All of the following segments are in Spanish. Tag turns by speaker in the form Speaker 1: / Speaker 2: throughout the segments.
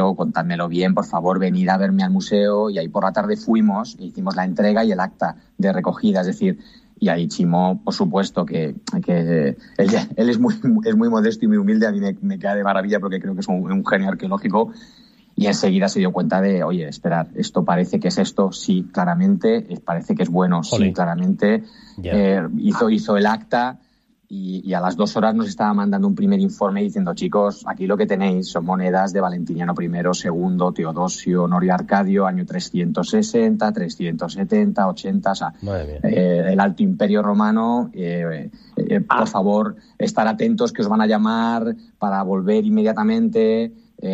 Speaker 1: museo, contádmelo bien, por favor, venid a verme al museo. Y ahí por la tarde fuimos e hicimos la entrega y el acta de recogida, es decir, y ahí Chimo, por supuesto, que él es muy modesto y muy humilde, a mí me queda de maravilla porque creo que es un genio arqueológico, y enseguida se dio cuenta de, oye, esperad, esto parece que es esto, sí, claramente, parece que es bueno, sí, claramente. Hizo el acta. Y a las 2 horas nos estaba mandando un primer informe diciendo, chicos, aquí lo que tenéis son monedas de Valentiniano I, II, Teodosio, Honorio Arcadio, año 360, 370, 80, o sea, el Alto Imperio Romano. Por favor, estar atentos que os van a llamar para volver inmediatamente.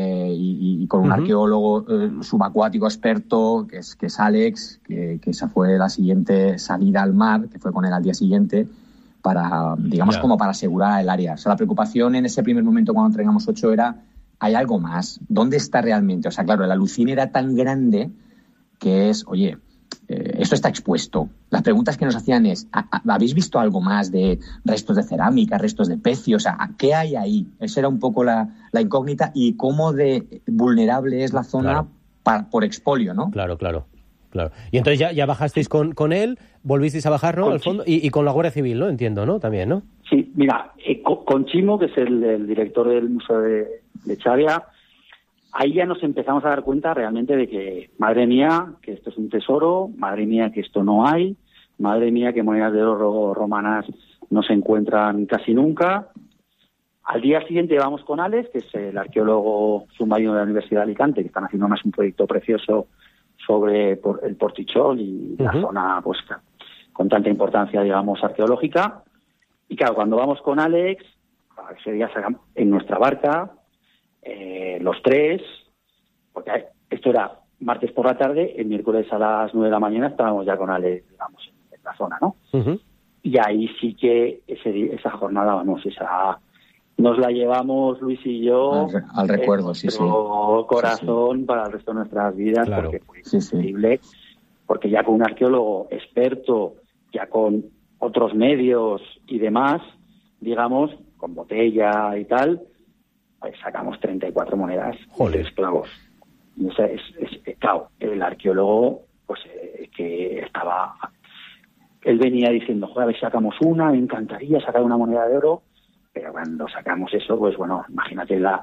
Speaker 1: Y con un arqueólogo subacuático experto, que es Alex, que esa fue la siguiente salida al mar, que fue con él al día siguiente, para, digamos, como para asegurar el área. O sea, la preocupación en ese primer momento cuando entregamos 8 era, ¿hay algo más? ¿Dónde está realmente? O sea, claro, el alucine era tan grande que es, oye, esto está expuesto. Las preguntas que nos hacían es, ¿habéis visto algo más de restos de cerámica, restos de pecio? O sea, ¿qué hay ahí? Esa era un poco la incógnita, y cómo de vulnerable es la zona por expolio, ¿no?
Speaker 2: Claro. Y entonces ya bajasteis con él, volvisteis a bajar, ¿no? Al fondo, y con la Guardia Civil, ¿no? Entiendo, ¿no? También, ¿no?
Speaker 3: Sí, mira, con Chimo, que es el director del Museo de Chavia, ahí ya nos empezamos a dar cuenta realmente de que, madre mía, que esto es un tesoro, madre mía, que esto no hay, madre mía, que monedas de oro romanas no se encuentran casi nunca. Al día siguiente vamos con Alex, que es el arqueólogo submarino de la Universidad de Alicante, que están haciendo más un proyecto precioso sobre el Portichol y la zona, pues, con tanta importancia, digamos, arqueológica. Y claro, cuando vamos con Alex, ese día sacamos en nuestra barca, los 3, porque esto era martes por la tarde, el miércoles a las 9 de la mañana estábamos ya con Alex, digamos, en la zona, ¿no? Y ahí sí que esa jornada, vamos, nos la llevamos Luis y yo
Speaker 1: al recuerdo, sí.
Speaker 3: Corazón para el resto de nuestras vidas, porque fue increíble, porque ya con un arqueólogo experto, ya con otros medios y demás, digamos, con botella y tal, pues sacamos 34 monedas de esclavos. Y esa es claro, el arqueólogo, pues que estaba, él venía diciendo, joder, a ver si sacamos una, me encantaría sacar una moneda de oro. Pero cuando sacamos eso, pues bueno, imagínate la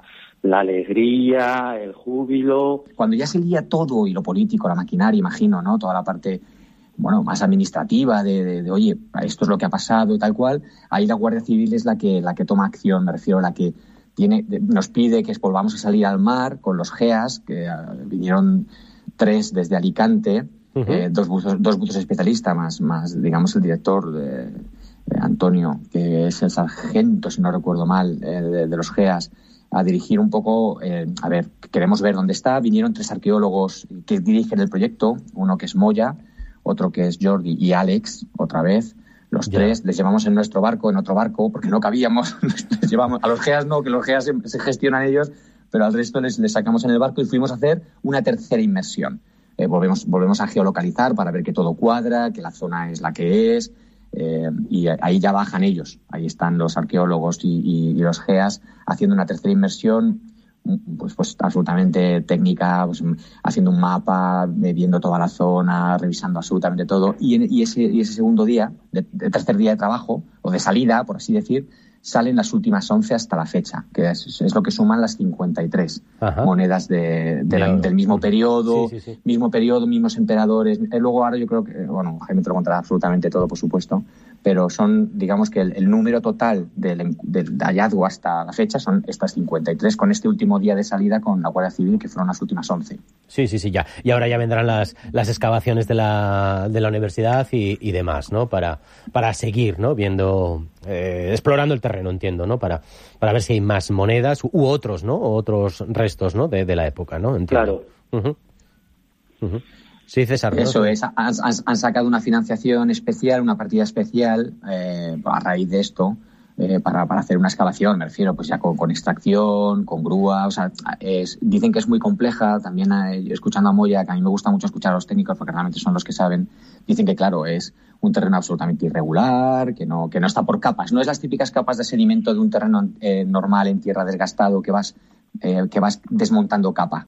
Speaker 3: alegría, el júbilo.
Speaker 1: Cuando ya se lía todo, y lo político, la maquinaria, imagino, ¿no? Toda la parte, bueno, más administrativa de oye, esto es lo que ha pasado y tal cual, ahí la Guardia Civil es la que toma acción, me refiero, la que nos pide que volvamos a salir al mar con los GEAS, que vinieron 3 desde Alicante, 2 buzos especialistas, más digamos el director Antonio, que es el sargento, si no recuerdo mal, de los GEAS, a dirigir un poco, a ver, queremos ver dónde está. Vinieron 3 arqueólogos que dirigen el proyecto, uno que es Moya, otro que es Jordi y Alex, otra vez. Los 3 les llevamos en otro barco, porque no cabíamos. Les llevamos a los GEAS, no, que los GEAS se gestionan ellos, pero al resto les sacamos en el barco y fuimos a hacer una tercera inmersión. Volvemos a geolocalizar para ver que todo cuadra, que la zona es la que es. Y ahí ya bajan ellos, ahí están los arqueólogos y los GEAS haciendo una tercera inmersión, pues absolutamente técnica, pues haciendo un mapa, viendo toda la zona, revisando absolutamente todo, y ese segundo día, de tercer día de trabajo o de salida, por así decir, salen las últimas 11 hasta la fecha, que es lo que suman las 53 monedas del mismo periodo, mismo periodo, mismos emperadores. Luego ahora yo creo que, bueno, Jaime te lo contará absolutamente todo, por supuesto, pero son, digamos que el número total del hallazgo hasta la fecha son estas 53, con este último día de salida con la Guardia Civil, que fueron las últimas 11.
Speaker 2: Sí, ya. Y ahora ya vendrán las excavaciones de la universidad y demás, ¿no? Para seguir, ¿no? Viendo, explorando el terreno, entiendo, ¿no? Para ver si hay más monedas u otros, ¿no? Otros restos, ¿no? De la época, ¿no? Entiendo.
Speaker 3: Claro.
Speaker 2: Sí, César.
Speaker 1: Eso
Speaker 2: ¿no?
Speaker 1: es. Han sacado una financiación especial, una partida especial a raíz de esto. Para hacer una excavación, me refiero, pues ya con extracción, con grúa, o sea, dicen que es muy compleja. También escuchando a Moya, que a mí me gusta mucho escuchar a los técnicos porque realmente son los que saben, dicen que claro, es un terreno absolutamente irregular, que no está por capas, no es las típicas capas de sedimento de un terreno normal en tierra desgastado que vas desmontando capa